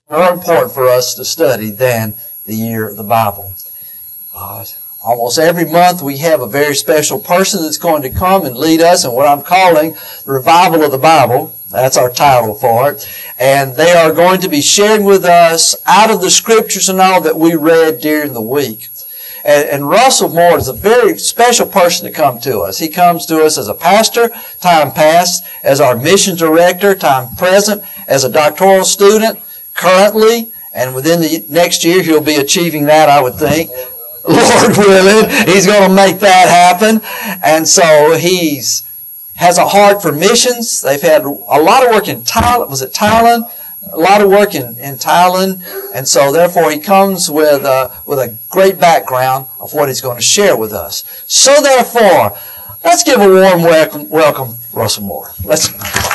more important for us to study than the year of the Bible. Almost every month we have a very special person that's going to come and lead us in what I'm calling the Revival of the Bible. That's our title for it. And they are going to be sharing with us out of the Scriptures and all that we read during the week. And Russell Moore is a very special person to come to us. He comes to us as a pastor, time past, as our missions director, time present, as a doctoral student, currently, and within the next year he'll be achieving that, I would think. Lord willing, he's going to make that happen. And so he's has a heart for missions. They've had a lot of work in Thailand. Was it Thailand? A lot of work in Thailand. And so therefore he comes with a great background of what he's going to share with us. So therefore, let's give a warm welcome Russell Moore. Let's.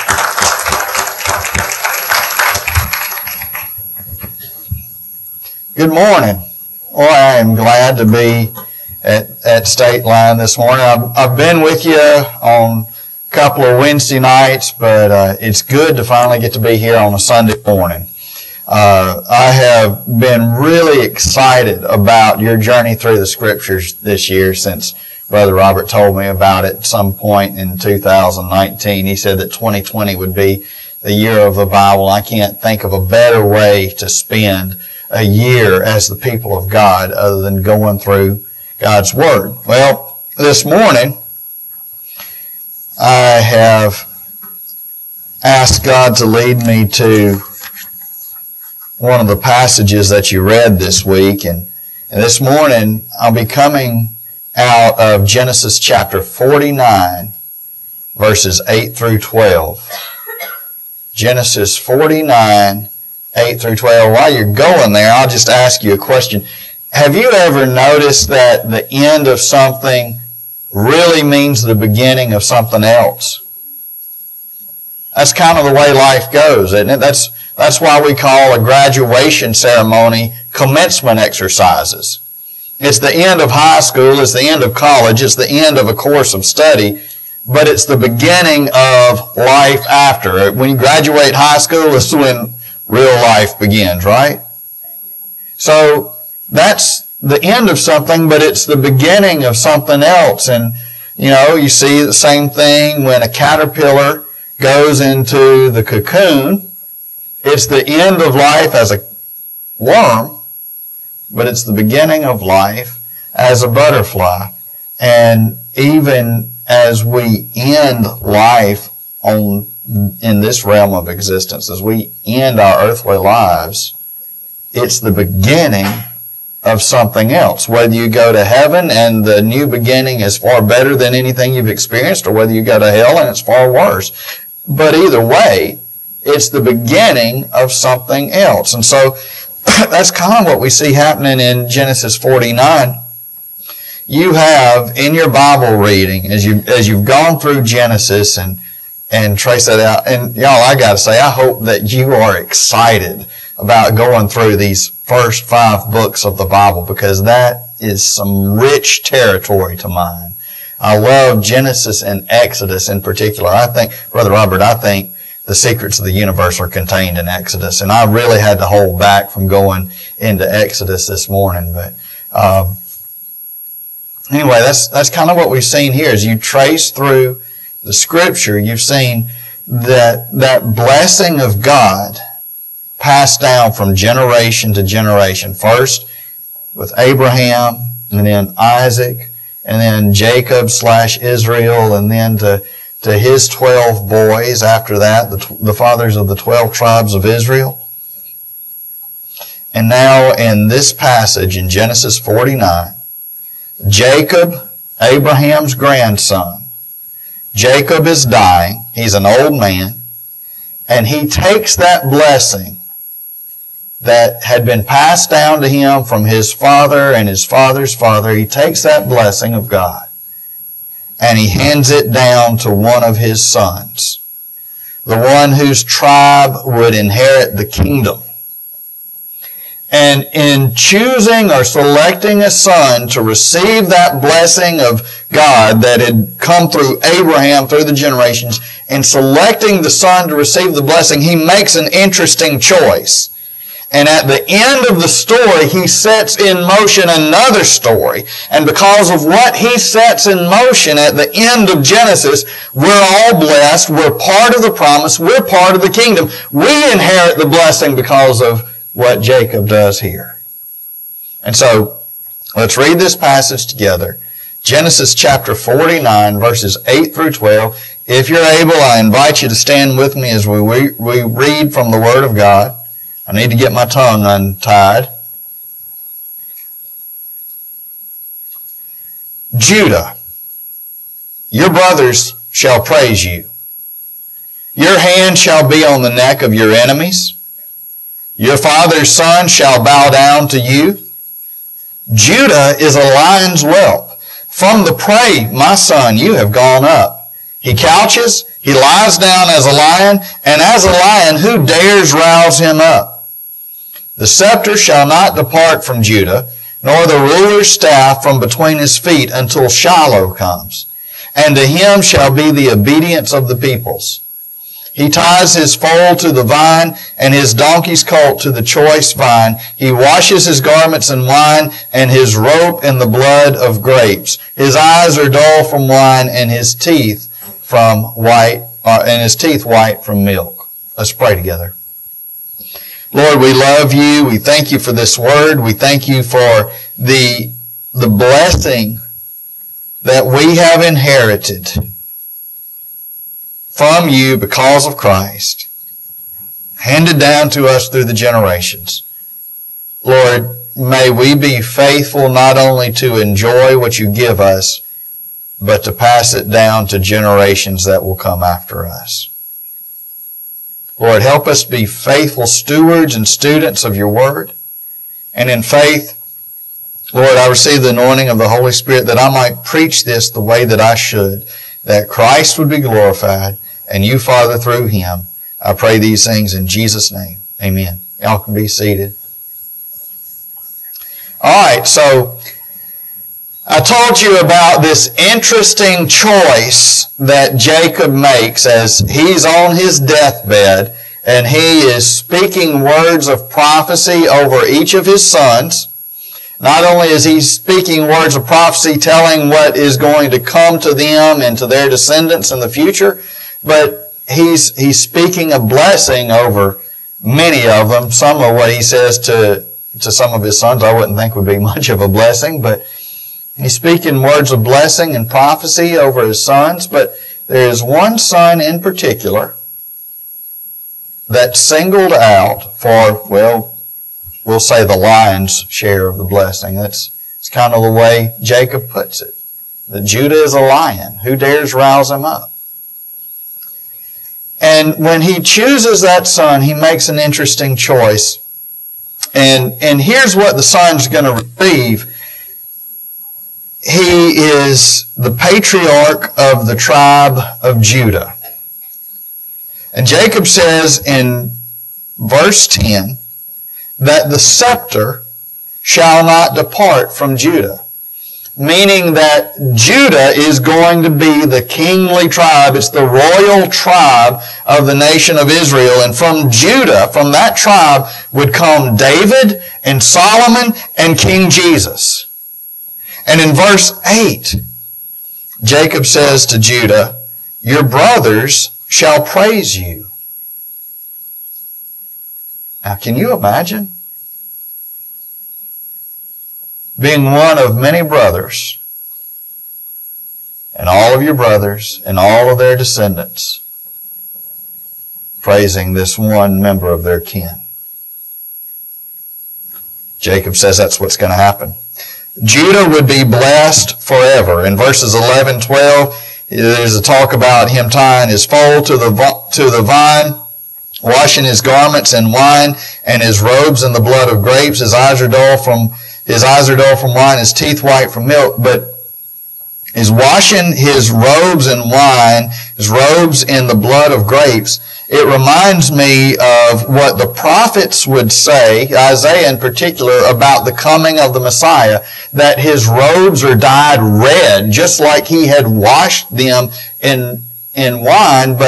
Good morning. Well, I am glad to be at State Line this morning. I've been with you on a couple of Wednesday nights, but it's good to finally get to be here on a Sunday morning. I have been really excited about your journey through the Scriptures this year since Brother Robert told me about it at some point in 2019. He said that 2020 would be the year of the Bible. I can't think of a better way to spend a year as the people of God other than going through God's Word. Well, this morning I have asked God to lead me to one of the passages that you read this week, and this morning I'll be coming out of Genesis chapter 49 verses 8 through 12. Genesis 49 8 through 12. While you're going there, I'll just ask you a question. Have you ever noticed that the end of something really means the beginning of something else? That's kind of the way life goes, isn't it? That's why we call a graduation ceremony commencement exercises. It's the end of high school, it's the end of college, it's the end of a course of study, but it's the beginning of life after. When you graduate high school, it's when real life begins, right? So that's the end of something, but it's the beginning of something else. And, you see the same thing when a caterpillar goes into the cocoon. It's the end of life as a worm, but it's the beginning of life as a butterfly. And even as we end life in this realm of existence, as we end our earthly lives, it's the beginning of something else. Whether you go to heaven and the new beginning is far better than anything you've experienced, or whether you go to hell and it's far worse. But either way, it's the beginning of something else. And so that's kind of what we see happening in Genesis 49. You have in your Bible reading, as you've gone through Genesis and trace that out. And y'all, I got to say, I hope that you are excited about going through these first 5 books of the Bible, because that is some rich territory to mine. I love Genesis and Exodus in particular. I think, Brother Robert, the secrets of the universe are contained in Exodus, and I really had to hold back from going into Exodus this morning. But anyway, that's kind of what we've seen here. As you trace through the Scripture, you've seen that blessing of God passed down from generation to generation. First with Abraham, and then Isaac, and then Jacob / Israel, and then to his 12 boys after that, the fathers of the 12 tribes of Israel. And now in this passage in Genesis 49, Jacob, Abraham's grandson, Jacob is dying. He's an old man. And he takes that blessing that had been passed down to him from his father and his father's father. He takes that blessing of God and he hands it down to one of his sons, the one whose tribe would inherit the kingdom. And in choosing or selecting a son to receive that blessing of God that had come through Abraham through the generations, and selecting the son to receive the blessing, he makes an interesting choice. And at the end of the story, he sets in motion another story. And because of what he sets in motion at the end of Genesis, we're all blessed. We're part of the promise. We're part of the kingdom. We inherit the blessing because of what Jacob does here. And so, let's read this passage together. Genesis chapter 49, verses 8 through 12. If you're able, I invite you to stand with me as we read from the Word of God. I need to get my tongue untied. Judah, your brothers shall praise you. Your hand shall be on the neck of your enemies. Your father's son shall bow down to you. Judah is a lion's whelp. From the prey, my son, you have gone up. He couches, he lies down as a lion, and as a lion, who dares rouse him up? The scepter shall not depart from Judah, nor the ruler's staff from between his feet until Shiloh comes. And to him shall be the obedience of the peoples. He ties his foal to the vine, and his donkey's colt to the choice vine. He washes his garments in wine, and his robe in the blood of grapes. His eyes are dull from wine, and his teeth white from milk. Let's pray together. Lord, we love you. We thank you for this word. We thank you for the blessing that we have inherited from you because of Christ, handed down to us through the generations. Lord, may we be faithful not only to enjoy what you give us, but to pass it down to generations that will come after us. Lord, help us be faithful stewards and students of your word. And in faith, Lord, I receive the anointing of the Holy Spirit that I might preach this the way that I should, that Christ would be glorified and you, Father, through him. I pray these things in Jesus' name. Amen. Y'all can be seated. All right, so I told you about this interesting choice that Jacob makes as he's on his deathbed and he is speaking words of prophecy over each of his sons. Not only is he speaking words of prophecy telling what is going to come to them and to their descendants in the future, but he's speaking a blessing over many of them. Some of what he says to some of his sons I wouldn't think would be much of a blessing, but he's speaking words of blessing and prophecy over his sons, but there is one son in particular that's singled out for, well, we'll say the lion's share of the blessing. It's kind of the way Jacob puts it. That Judah is a lion. Who dares rouse him up? And when he chooses that son, he makes an interesting choice. And here's what the son's going to receive. He is the patriarch of the tribe of Judah. And Jacob says in verse 10 that the scepter shall not depart from Judah. Meaning that Judah is going to be the kingly tribe. It's the royal tribe of the nation of Israel. And from Judah, from that tribe, would come David and Solomon and King Jesus. And in verse 8, Jacob says to Judah, your brothers shall praise you. Now, can you imagine being one of many brothers, and all of your brothers and all of their descendants praising this one member of their kin? Jacob says that's what's going to happen. Judah would be blessed forever. In verses 11, 12, there's a talk about him tying his foal to the vine, washing his garments in wine, and his robes in the blood of grapes. His eyes are dull from wine, his teeth white from milk. But he's washing his robes in wine, his robes in the blood of grapes. It reminds me of what the prophets would say, Isaiah in particular, about the coming of the Messiah, that his robes are dyed red, just like he had washed them in wine. But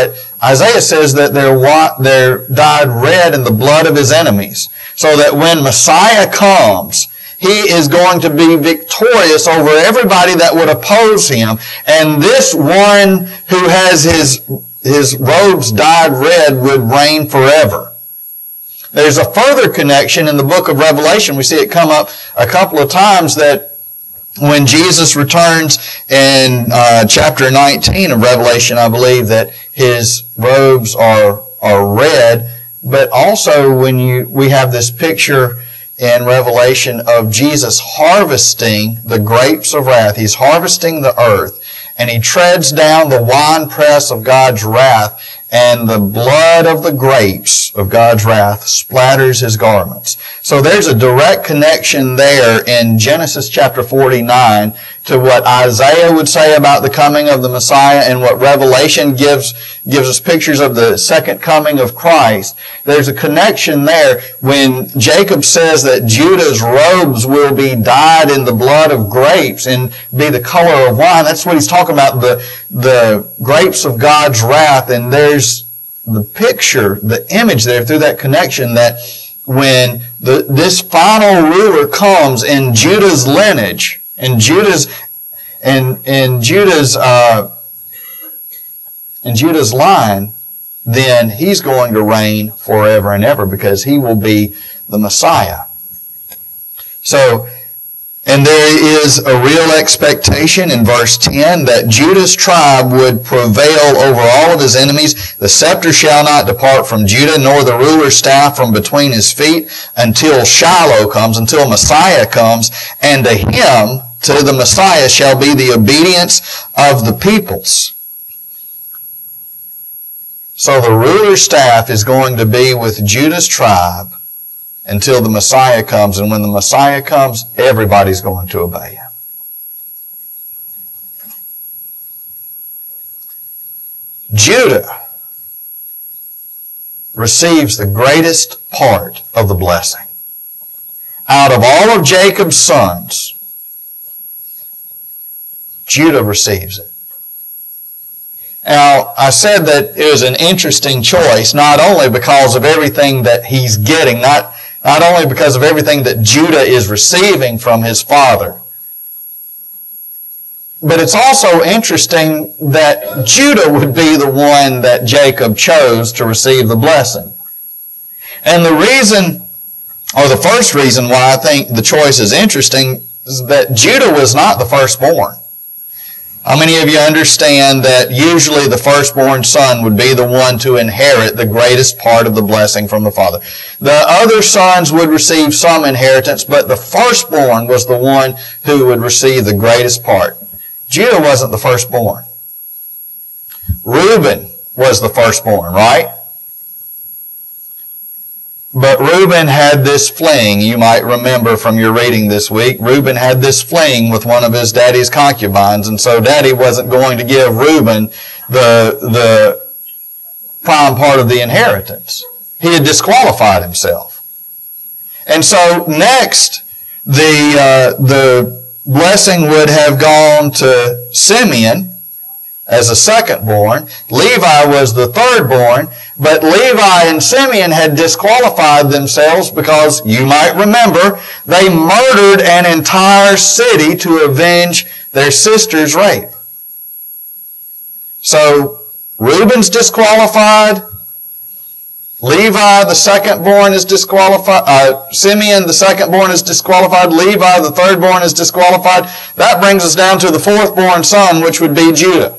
Isaiah says that they're dyed red in the blood of his enemies, so that when Messiah comes, he is going to be victorious over everybody that would oppose him. And this one who has his robes dyed red would reign forever. There's a further connection in the book of Revelation. We see it come up a couple of times that when Jesus returns in chapter 19 of Revelation, I believe that his robes are red. But also when we have this picture in Revelation of Jesus harvesting the grapes of wrath. He's harvesting the earth, and he treads down the winepress of God's wrath, and the blood of the grapes of God's wrath splatters his garments. So there's a direct connection there in Genesis chapter 49 to what Isaiah would say about the coming of the Messiah and what Revelation gives us pictures of the second coming of Christ. There's a connection there when Jacob says that Judah's robes will be dyed in the blood of grapes and be the color of wine. That's what he's talking about, the grapes of God's wrath. And there's the picture, the image there through that connection that when this final ruler comes in Judah's lineage, in Judah's line, then he's going to reign forever and ever because he will be the Messiah. So, and there is a real expectation in verse 10 that Judah's tribe would prevail over all of his enemies. The scepter shall not depart from Judah, nor the ruler's staff from between his feet, until Shiloh comes, until Messiah comes, and to him, to the Messiah, shall be the obedience of the peoples. So the ruler's staff is going to be with Judah's tribe until the Messiah comes. And when the Messiah comes, everybody's going to obey him. Judah receives the greatest part of the blessing. Out of all of Jacob's sons, Judah receives it. Now, I said that it was an interesting choice, not only because of everything that he's getting, not only because of everything that Judah is receiving from his father, but it's also interesting that Judah would be the one that Jacob chose to receive the blessing. And the reason, or the first reason why I think the choice is interesting, is that Judah was not the firstborn. How many of you understand that usually the firstborn son would be the one to inherit the greatest part of the blessing from the father? The other sons would receive some inheritance, but the firstborn was the one who would receive the greatest part. Judah wasn't the firstborn. Reuben was the firstborn, right? But Reuben had this fling, you might remember from your reading this week. Reuben had this fling with one of his daddy's concubines, and so daddy wasn't going to give Reuben the prime part of the inheritance. He had disqualified himself. And so next, the blessing would have gone to Simeon as a secondborn. Levi was the thirdborn, but Levi and Simeon had disqualified themselves because, you might remember, they murdered an entire city to avenge their sister's rape. So, Reuben's disqualified. Levi, the secondborn, is disqualified. Simeon, the secondborn, is disqualified. Levi, the thirdborn, is disqualified. That brings us down to the fourthborn son, which would be Judah.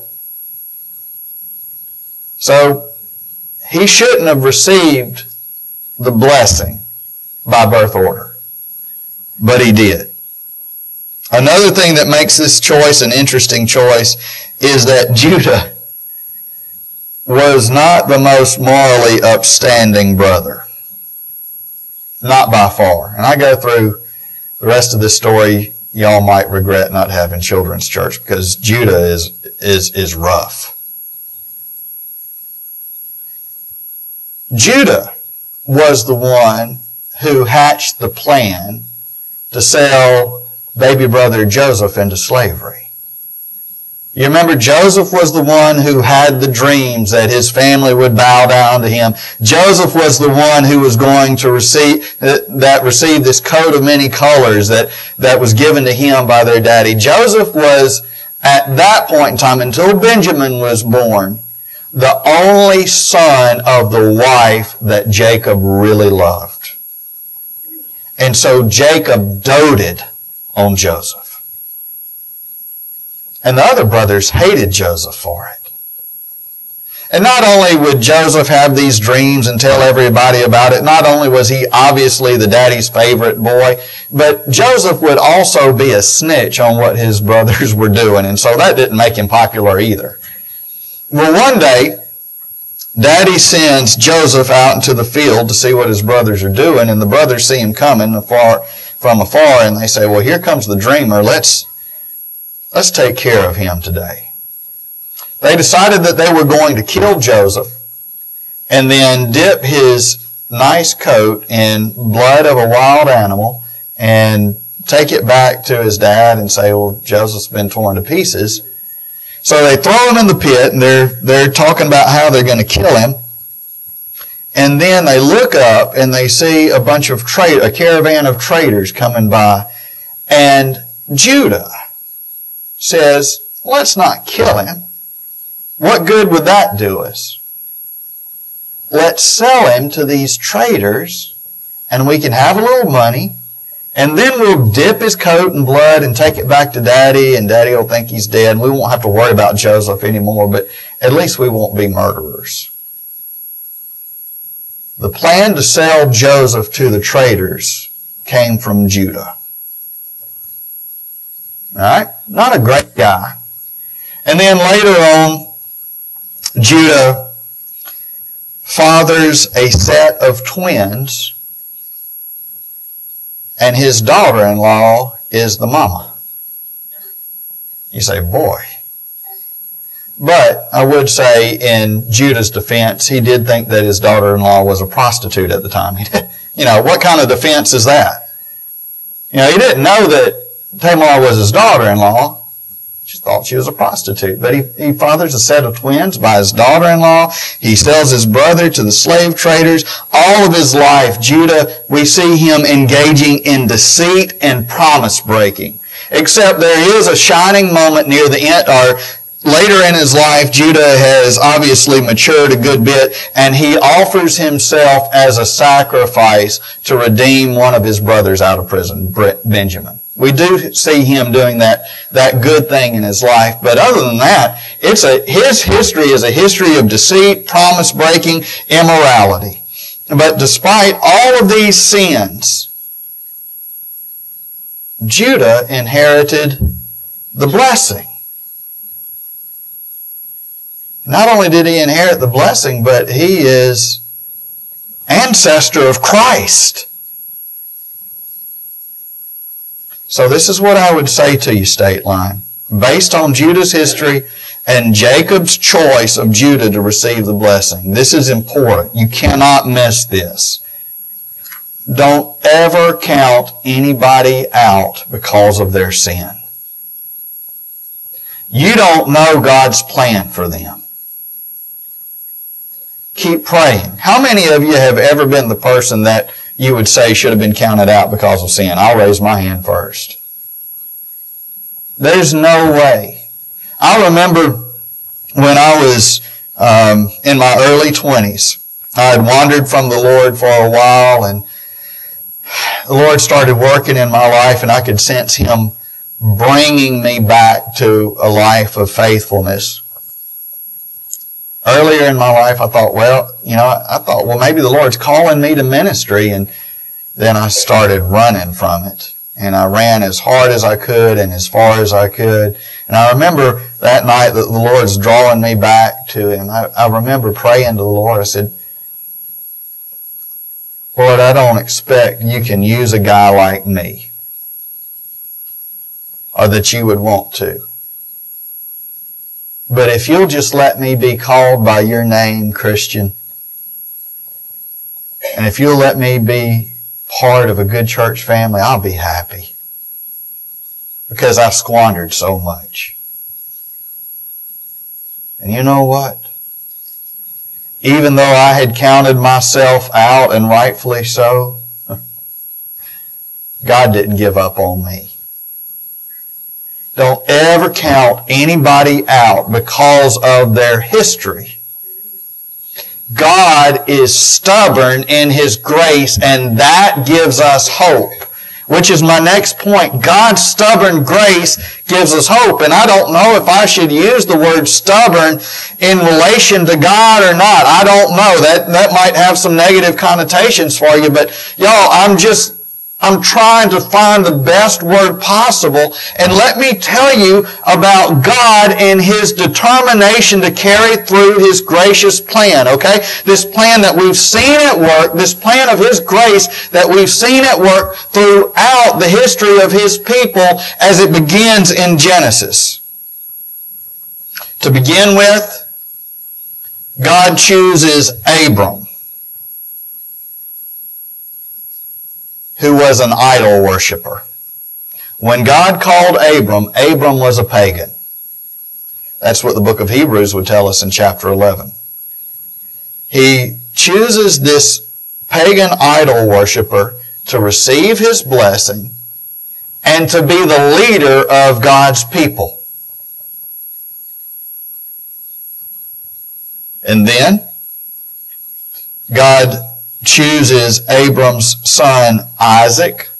So, he shouldn't have received the blessing by birth order, but he did. Another thing that makes this choice an interesting choice is that Judah was not the most morally upstanding brother. Not by far. And I go through the rest of this story, y'all might regret not having children's church because Judah is rough. Judah was the one who hatched the plan to sell baby brother Joseph into slavery. You remember Joseph was the one who had the dreams that his family would bow down to him. Joseph was the one who was going to receive this coat of many colors that was given to him by their daddy. Joseph was, at that point in time, until Benjamin was born, the only son of the wife that Jacob really loved. And so Jacob doted on Joseph. And the other brothers hated Joseph for it. And not only would Joseph have these dreams and tell everybody about it, not only was he obviously the daddy's favorite boy, but Joseph would also be a snitch on what his brothers were doing. And so that didn't make him popular either. Well, one day, Daddy sends Joseph out into the field to see what his brothers are doing, and the brothers see him coming from afar, and they say, well, here comes the dreamer. Let's take care of him today. They decided that they were going to kill Joseph and then dip his nice coat in blood of a wild animal and take it back to his dad and say, well, Joseph's been torn to pieces. So they throw him in the pit, and they're talking about how they're going to kill him. And then they look up and they see a caravan of traders coming by. And Judah says, let's not kill him. What good would that do us? Let's sell him to these traders, and we can have a little money, and then we'll dip his coat in blood and take it back to Daddy, and Daddy will think he's dead, and we won't have to worry about Joseph anymore, but at least we won't be murderers. The plan to sell Joseph to the traders came from Judah. All right? Not a great guy. And then later on, Judah fathers a set of twins, and his daughter-in-law is the mama. You say, boy. But I would say in Judah's defense, he did think that his daughter-in-law was a prostitute at the time. What kind of defense is that? He didn't know that Tamar was his daughter-in-law. She thought she was a prostitute. But he fathers a set of twins by his daughter-in-law. He sells his brother to the slave traders. All of his life, Judah, we see him engaging in deceit and promise breaking. Except there is a shining moment near the end, or later in his life, Judah has obviously matured a good bit, and he offers himself as a sacrifice to redeem one of his brothers out of prison, Benjamin. We do see him doing that good thing in his life. But other than that, his history is a history of deceit, promise breaking, immorality. But despite all of these sins, Judah inherited the blessing. Not only did he inherit the blessing, but he is ancestor of Christ. So this is what I would say to you, State Line. Based on Judah's history and Jacob's choice of Judah to receive the blessing, this is important. You cannot miss this. Don't ever count anybody out because of their sin. You don't know God's plan for them. Keep praying. How many of you have ever been the person that you would say should have been counted out because of sin? I'll raise my hand first. There's no way. I remember when I was in my early 20s, I had wandered from the Lord for a while, and the Lord started working in my life, and I could sense Him bringing me back to a life of faithfulness. Earlier in my life, I thought, well, maybe the Lord's calling me to ministry. And then I started running from it. And I ran as hard as I could and as far as I could. And I remember that night that the Lord's drawing me back to Him. I remember praying to the Lord. I said, Lord, I don't expect you can use a guy like me, or that you would want to. But if you'll just let me be called by your name, Christian, and if you'll let me be part of a good church family, I'll be happy. Because I've squandered so much. And you know what? Even though I had counted myself out, and rightfully so, God didn't give up on me. Don't ever count anybody out because of their history. God is stubborn in His grace, and that gives us hope. Which is my next point. God's stubborn grace gives us hope. And I don't know if I should use the word stubborn in relation to God or not. I don't know. That might have some negative connotations for you. But y'all, I'm trying to find the best word possible. And let me tell you about God and His determination to carry through His gracious plan, okay? This plan that we've seen at work, this plan of His grace that we've seen at work throughout the history of His people as it begins in Genesis. To begin with, God chooses Abram, who was an idol worshiper. When God called Abram, Abram was a pagan. That's what the book of Hebrews would tell us in chapter 11. He chooses this pagan idol worshiper to receive his blessing and to be the leader of God's people. And then God chooses Abram's son Isaac.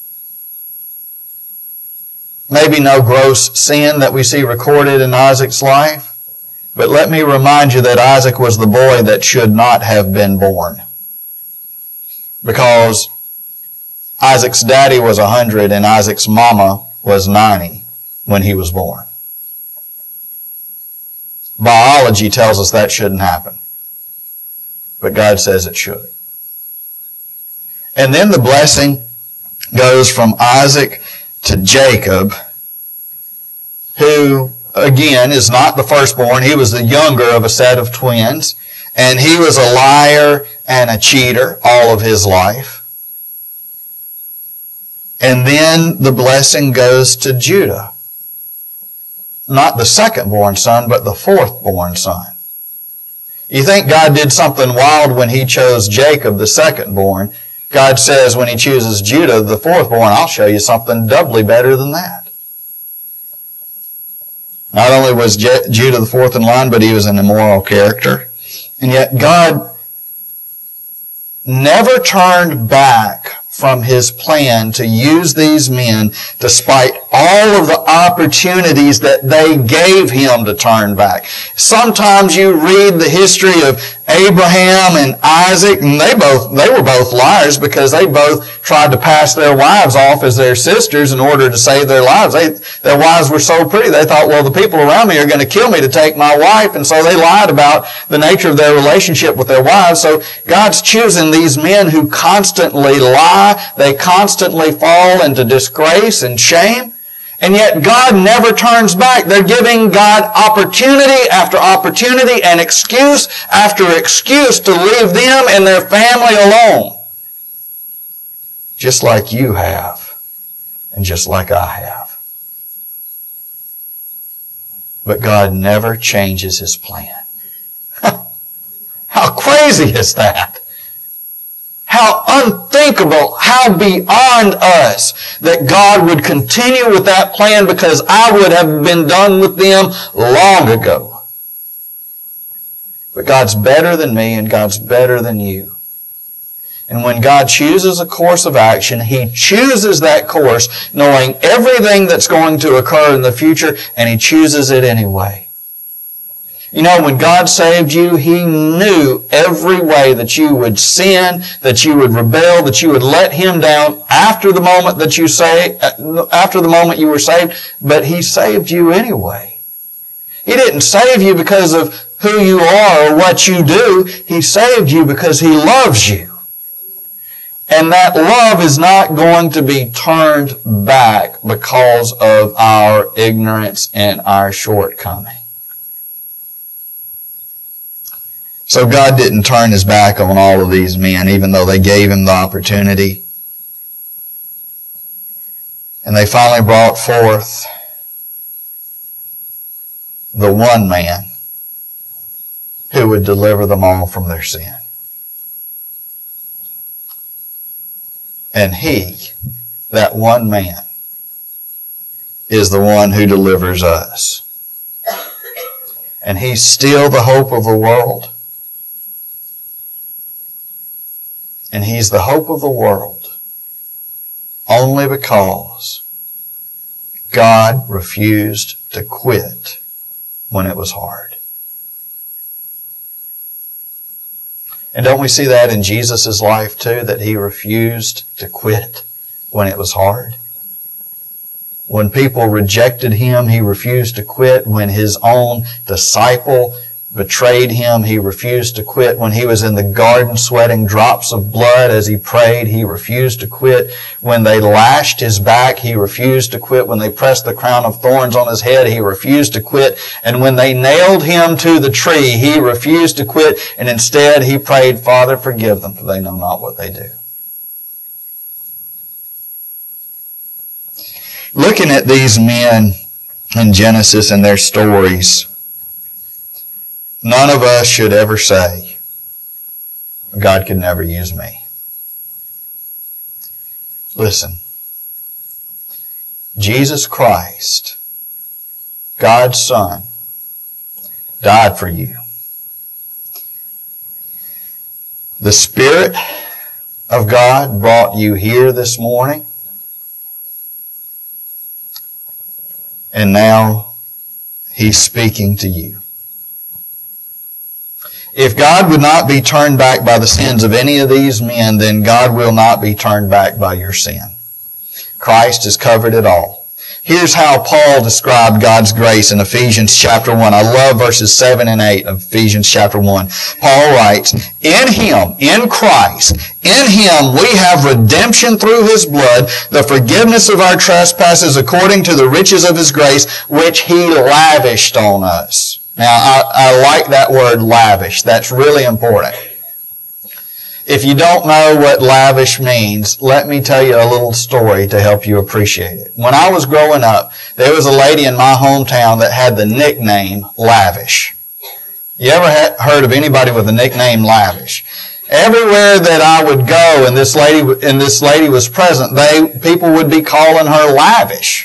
Maybe no gross sin that we see recorded in Isaac's life, but let me remind you that Isaac was the boy that should not have been born, because Isaac's daddy was 100 and Isaac's mama was 90 when he was born. Biology tells us that shouldn't happen, but God says it should. And then the blessing goes from Isaac to Jacob, who, again, is not the firstborn. He was the younger of a set of twins, and he was a liar and a cheater all of his life. And then the blessing goes to Judah. Not the second-born son, but the fourth-born son. You think God did something wild when He chose Jacob, the second-born. God says when He chooses Judah, the fourth-born, I'll show you something doubly better than that. Not only was Judah the fourth in line, but he was an immoral character. And yet God never turned back from His plan to use these men despite all of the opportunities that they gave Him to turn back. Sometimes you read the history of Abraham and Isaac, and they were both liars because they both tried to pass their wives off as their sisters in order to save their lives. Their wives were so pretty, they thought, well, the people around me are going to kill me to take my wife, and so they lied about the nature of their relationship with their wives. So God's choosing these men who constantly lie, they constantly fall into disgrace and shame. And yet God never turns back. They're giving God opportunity after opportunity and excuse after excuse to leave them and their family alone. Just like you have, and just like I have. But God never changes His plan. How crazy is that? How unthinkable, how beyond us that God would continue with that plan, because I would have been done with them long ago. But God's better than me and God's better than you. And when God chooses a course of action, He chooses that course knowing everything that's going to occur in the future, and He chooses it anyway. You know, when God saved you, He knew every way that you would sin, that you would rebel, that you would let Him down after the moment you were saved, but He saved you anyway. He didn't save you because of who you are or what you do. He saved you because He loves you. And that love is not going to be turned back because of our ignorance and our shortcoming. So God didn't turn His back on all of these men, even though they gave Him the opportunity. And they finally brought forth the one man who would deliver them all from their sin. And He, that one man, is the one who delivers us. And He's still the hope of the world. And He's the hope of the world only because God refused to quit when it was hard. And don't we see that in Jesus' life too, that He refused to quit when it was hard? When people rejected Him, He refused to quit. When His own disciple betrayed Him, He refused to quit. When He was in the garden sweating drops of blood as He prayed, He refused to quit. When they lashed His back, He refused to quit. When they pressed the crown of thorns on His head, He refused to quit. And when they nailed Him to the tree, He refused to quit. And instead He prayed, "Father, forgive them, for they know not what they do." Looking at these men in Genesis and their stories, none of us should ever say, "God could never use me." Listen, Jesus Christ, God's Son, died for you. The Spirit of God brought you here this morning. And now He's speaking to you. If God would not be turned back by the sins of any of these men, then God will not be turned back by your sin. Christ has covered it all. Here's how Paul described God's grace in Ephesians chapter 1. I love verses 7 and 8 of Ephesians chapter 1. Paul writes, "In Him, in Christ, in Him we have redemption through His blood, the forgiveness of our trespasses according to the riches of His grace, which He lavished on us." Now, I like that word lavish. That's really important. If you don't know what lavish means, let me tell you a little story to help you appreciate it. When I was growing up, there was a lady in my hometown that had the nickname Lavish. You ever heard of anybody with the nickname Lavish? Everywhere that I would go and this lady was present, people would be calling her Lavish.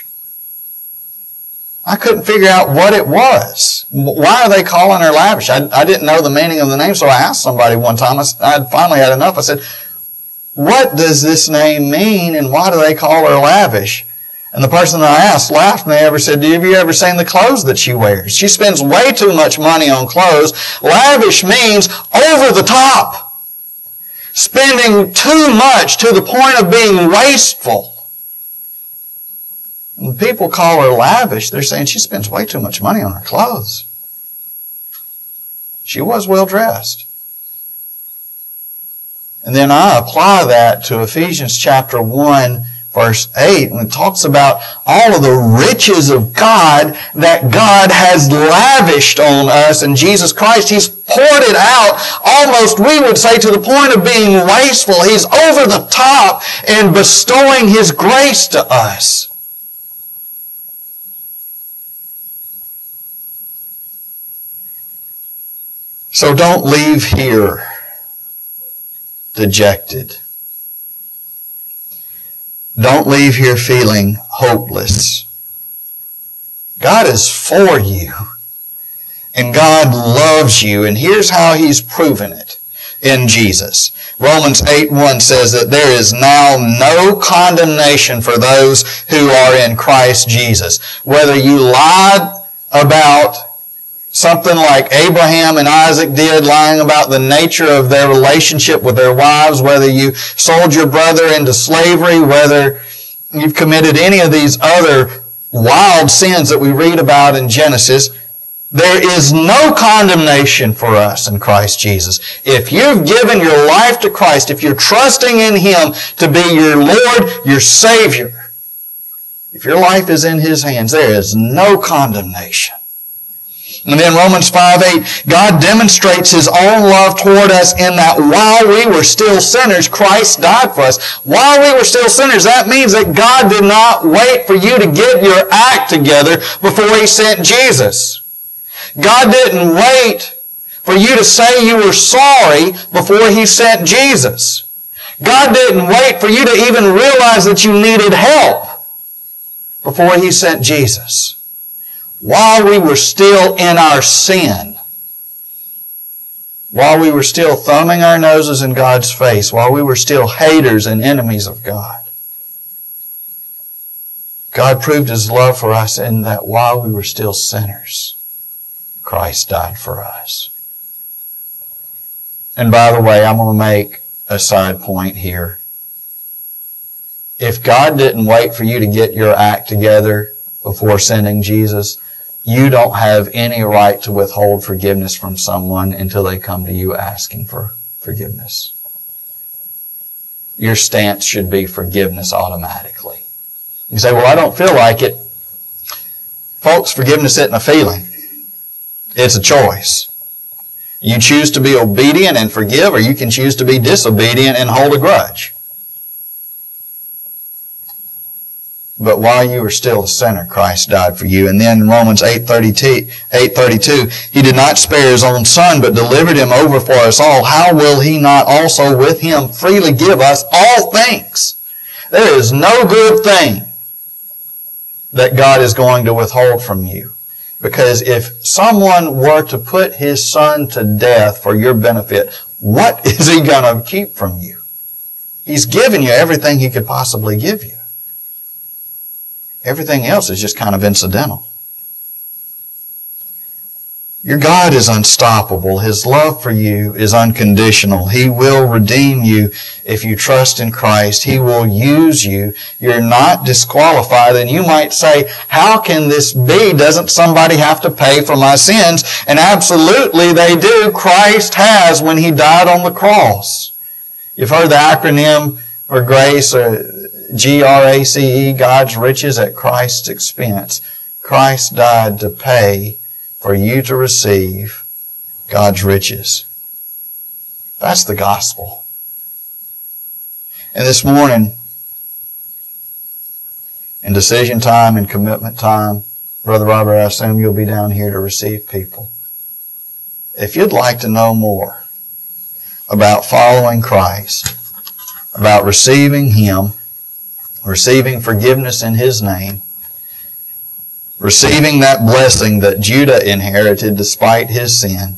I couldn't figure out what it was. Why are they calling her Lavish? I didn't know the meaning of the name, so I asked somebody one time. I finally had enough. I said, "What does this name mean, and why do they call her Lavish?" And the person that I asked laughed, and they said, "Have you ever seen the clothes that she wears? She spends way too much money on clothes." Lavish means over the top. Spending too much to the point of being wasteful. When people call her lavish, they're saying she spends way too much money on her clothes. She was well dressed. And then I apply that to Ephesians chapter 1, verse 8, when it talks about all of the riches of God that God has lavished on us in Jesus Christ. He's poured it out almost, we would say, to the point of being wasteful. He's over the top in bestowing His grace to us. So don't leave here dejected. Don't leave here feeling hopeless. God is for you. And God loves you. And here's how He's proven it in Jesus. Romans 8:1 says that there is now no condemnation for those who are in Christ Jesus. Whether you lied about something like Abraham and Isaac did, lying about the nature of their relationship with their wives, whether you sold your brother into slavery, whether you've committed any of these other wild sins that we read about in Genesis, there is no condemnation for us in Christ Jesus. If you've given your life to Christ, if you're trusting in Him to be your Lord, your Savior, if your life is in His hands, there is no condemnation. And then Romans 5:8, God demonstrates His own love toward us in that while we were still sinners, Christ died for us. While we were still sinners, that means that God did not wait for you to get your act together before He sent Jesus. God didn't wait for you to say you were sorry before He sent Jesus. God didn't wait for you to even realize that you needed help before He sent Jesus. While we were still in our sin, while we were still thumbing our noses in God's face, while we were still haters and enemies of God, God proved His love for us in that while we were still sinners, Christ died for us. And by the way, I'm going to make a side point here. If God didn't wait for you to get your act together before sending Jesus, you don't have any right to withhold forgiveness from someone until they come to you asking for forgiveness. Your stance should be forgiveness automatically. You say, well, I don't feel like it. Folks, forgiveness isn't a feeling. It's a choice. You choose to be obedient and forgive, or you can choose to be disobedient and hold a grudge. But while you were still a sinner, Christ died for you. And then in Romans 8:32, He did not spare His own Son, but delivered Him over for us all. How will He not also with Him freely give us all things? There is no good thing that God is going to withhold from you. Because if someone were to put his son to death for your benefit, what is he going to keep from you? He's given you everything he could possibly give you. Everything else is just kind of incidental. Your God is unstoppable. His love for you is unconditional. He will redeem you if you trust in Christ. He will use you. You're not disqualified. And you might say, how can this be? Doesn't somebody have to pay for my sins? And absolutely they do. Christ has when He died on the cross. You've heard the acronym for grace, GRACE, God's riches at Christ's expense. Christ died to pay for you to receive God's riches. That's the gospel. And this morning, in decision time and commitment time, Brother Robert, I assume you'll be down here to receive people. If you'd like to know more about following Christ, about receiving Him, receiving forgiveness in His name, receiving that blessing that Judah inherited despite his sin,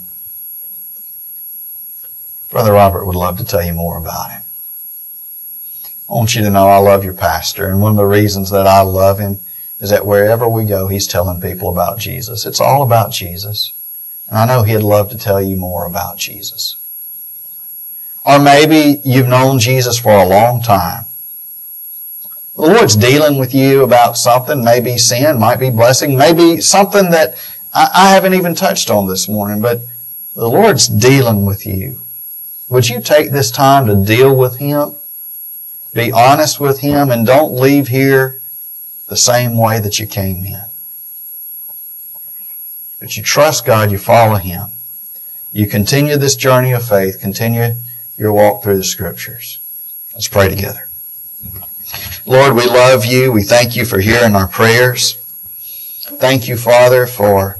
Brother Robert would love to tell you more about him. I want you to know I love your pastor, and one of the reasons that I love him is that wherever we go, he's telling people about Jesus. It's all about Jesus. And I know he'd love to tell you more about Jesus. Or maybe you've known Jesus for a long time. The Lord's dealing with you about something, maybe sin, might be blessing, maybe something that I haven't even touched on this morning, but the Lord's dealing with you. Would you take this time to deal with Him? Be honest with Him, and don't leave here the same way that you came in. But you trust God, you follow Him. You continue this journey of faith, continue your walk through the Scriptures. Let's pray together. Lord, we love You. We thank You for hearing our prayers. Thank You, Father, for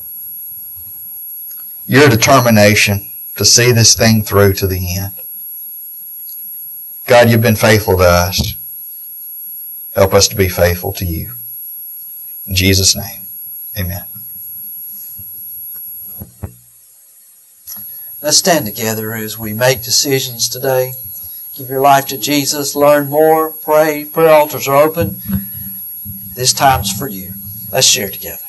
Your determination to see this thing through to the end. God, You've been faithful to us. Help us to be faithful to You. In Jesus' name, amen. Let's stand together as we make decisions today. Give your life to Jesus. Learn more. Pray. Prayer altars are open. This time's for you. Let's share together.